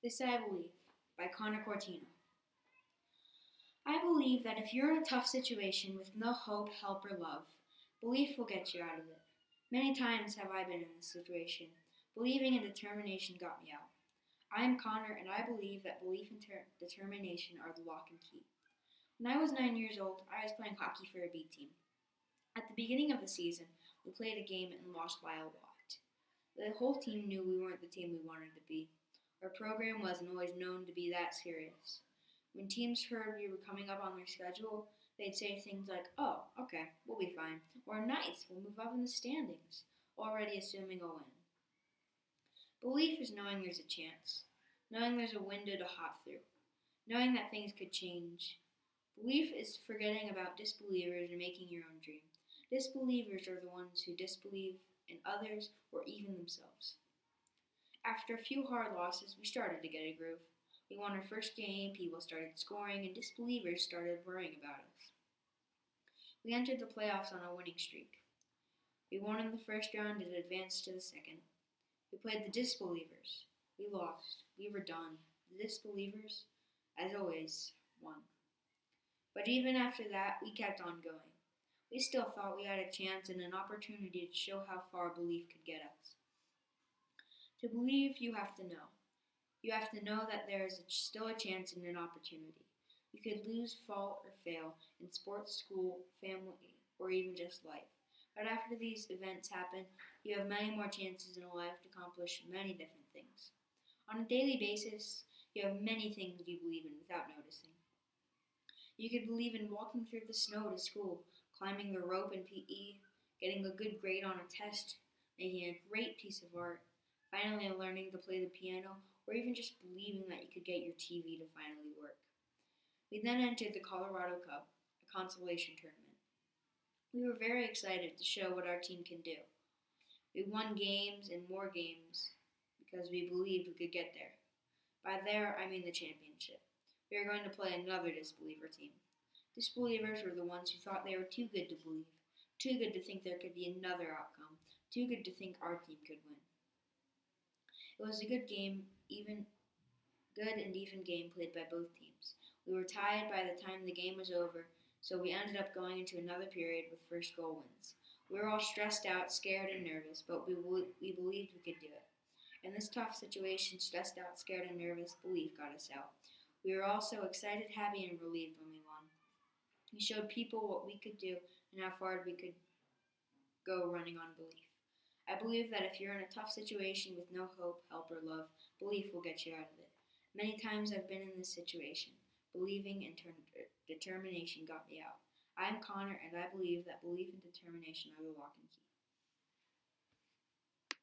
This I Believe by Connor Cortino. I believe that if you're in a tough situation with no hope, help, or love, belief will get you out of it. Many times have I been in this situation. Believing and determination got me out. I am Connor, and I believe that belief and determination are the lock and key. When I was 9 years old, I was playing hockey for a B team. At the beginning of the season, we played a game and lost by a lot. The whole team knew we weren't the team we wanted to be. Our program wasn't always known to be that serious. When teams heard we were coming up on their schedule, they'd say things like, "Oh, okay, we'll be fine," or "Nice, we'll move up in the standings," already assuming a win. Belief is knowing there's a chance, knowing there's a window to hop through, knowing that things could change. Belief is forgetting about disbelievers and making your own dream. Disbelievers are the ones who disbelieve in others or even themselves. After a few hard losses, we started to get a groove. We won our first game, people started scoring, and disbelievers started worrying about us. We entered the playoffs on a winning streak. We won in the first round and advanced to the second. We played the disbelievers. We lost. We were done. The disbelievers, as always, won. But even after that, we kept on going. We still thought we had a chance and an opportunity to show how far belief could get us. To believe, you have to know. You have to know that there is still a chance and an opportunity. You could lose, fall, or fail in sports, school, family, or even just life. But after these events happen, you have many more chances in life to accomplish many different things. On a daily basis, you have many things you believe in without noticing. You could believe in walking through the snow to school, climbing the rope in PE, getting a good grade on a test, making a great piece of art, finally learning to play the piano, or even just believing that you could get your TV to finally work. We then entered the Colorado Cup, a consolation tournament. We were very excited to show what our team can do. We won games and more games because we believed we could get there. By there, I mean the championship. We are going to play another disbeliever team. Disbelievers were the ones who thought they were too good to believe, too good to think there could be another outcome, too good to think our team could win. It was a good and even game played by both teams. We were tied by the time the game was over, so we ended up going into another period with first goal wins. We were all stressed out, scared, and nervous, but we believed we could do it. In this tough situation, stressed out, scared, and nervous, belief got us out. We were all so excited, happy, and relieved when we won. We showed people what we could do and how far we could go running on belief. I believe that if you're in a tough situation with no hope, help, or love, belief will get you out of it. Many times I've been in this situation. Believing and determination got me out. I'm Connor, and I believe that belief and determination are the lock and key.